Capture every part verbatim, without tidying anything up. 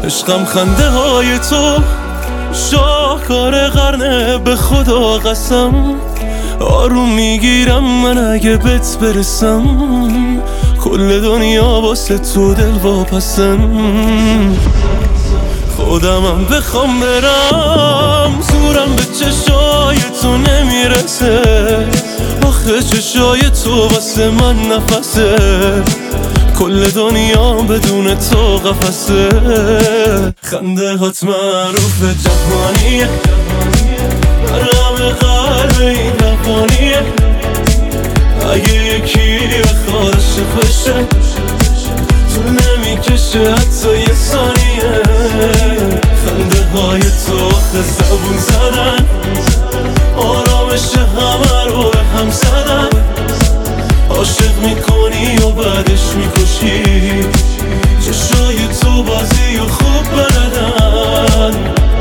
عشقم خنده های تو شاهکار قرنه، به خدا قسم آروم میگیرم من اگه بهت برسم. کل دنیا واسه تو دل واپسم. خودمم بخوام برم زورم به چشای تو نمیرسه. آخه چشای تو واسه من نفسه. کل دنیا بدون تو قفسه. خنده هات معروف جهانیه، غم قلب این روانیه. اگه یکی بخواد عاشق بشه طول نمیکشه حتی یه ثانیه. خنده های تو آخه زبون زدن، آرامش همه رو به هم زدن. عاشق میکنی و بعدش میکشی، چشای تو بازی و خوب بلدن.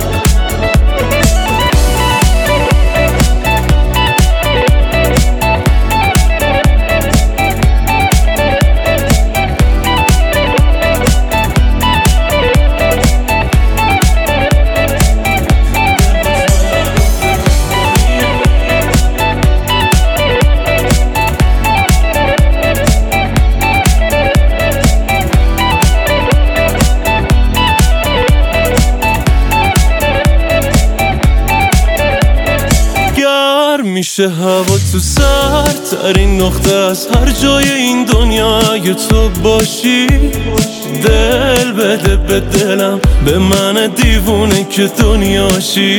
میشه هوا تو سر ترین نقطه از هر جای این دنیا اگه تو باشی. دل بده به دلم، به من دیوونه که دنیاشی.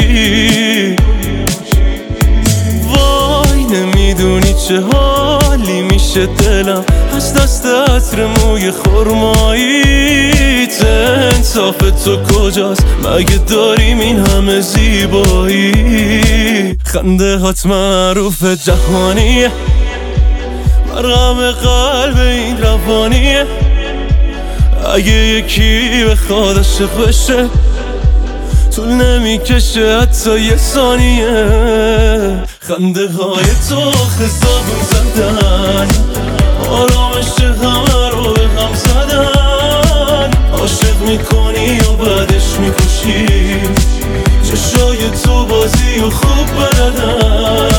وای نمیدونی چه حالی میشه دلم از دست عطر موی خرماییت. انصاف تو کجاست مگه داریم این همه زیبایی؟ خنده هات معروف جهانیه، مرهم قلب این روانیه. اگه یکی بخواد عاشق بشه طول نمیکشه حتی یه ثانیه. خنده های تو خزابون زدن، آرامش همه رو به هم زدن. عاشق میکنی و بعدش میکشی، چشای تو بازی و خوب بلدن.